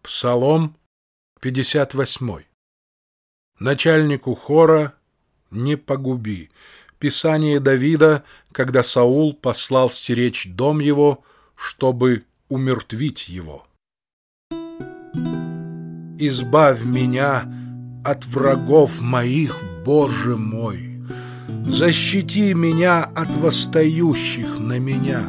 Псалом 58. Начальнику хора не погуби. Писание Давида, когда Саул послал стеречь дом его, чтобы умертвить его. Избавь меня от врагов моих, Боже мой! Защити меня от восстающих на меня!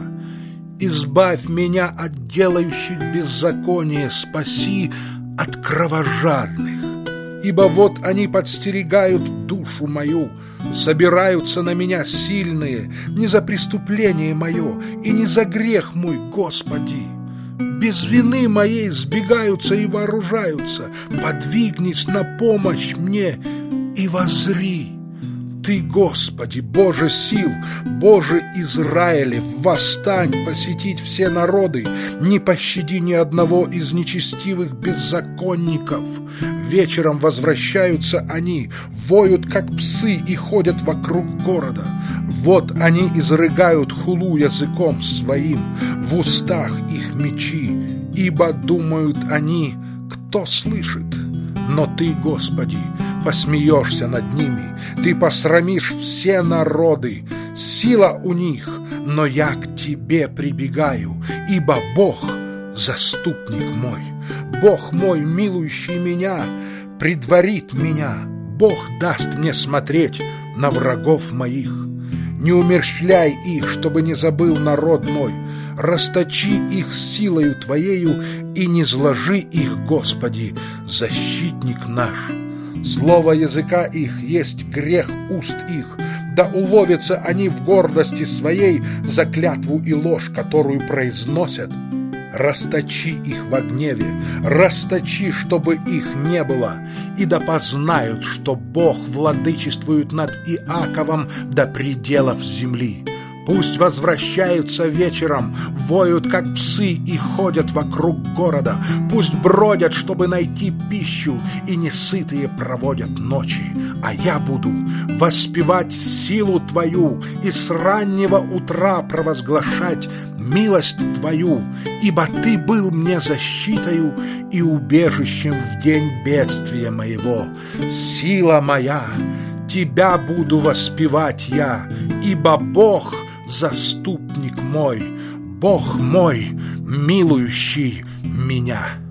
Избавь меня от делающих беззаконие, спаси от кровожадных. Ибо вот они подстерегают душу мою, собираются на меня сильные, не за преступление мое и не за грех мой, Господи. Без вины моей сбегаются и вооружаются. Подвигнись на помощь мне и воззри. Ты, Господи, Боже сил, Боже Израилев, восстань посетить все народы, не пощади ни одного из нечестивых беззаконников. Вечером возвращаются они, воют, как псы, и ходят вокруг города. Вот они изрыгают хулу языком своим, в устах их мечи, ибо думают они, кто слышит. Но Ты, Господи, посмеешься над ними, Ты посрамишь все народы, сила у них, но я к Тебе прибегаю, ибо Бог — заступник мой. Бог мой, милующий меня, предварит меня, Бог даст мне смотреть на врагов моих. Не умерщвляй их, чтобы не забыл народ мой, расточи их силою Твоею и не зложи их, Господи, защитник наш. Слово языка их есть грех уст их, да уловятся они в гордости своей за клятву и ложь, которую произносят. Расточи их во гневе, расточи, чтобы их не было, и да познают, что Бог владычествует над Иаковом до пределов земли. Пусть возвращаются вечером, воют, как псы, и ходят вокруг города. Пусть бродят, чтобы найти пищу, и несытые проводят ночи. А я буду воспевать силу Твою и с раннего утра провозглашать милость Твою, ибо Ты был мне защитою и убежищем в день бедствия моего. Сила моя, Тебя буду воспевать я, ибо Бог — заступник мой, Бог мой, милующий меня.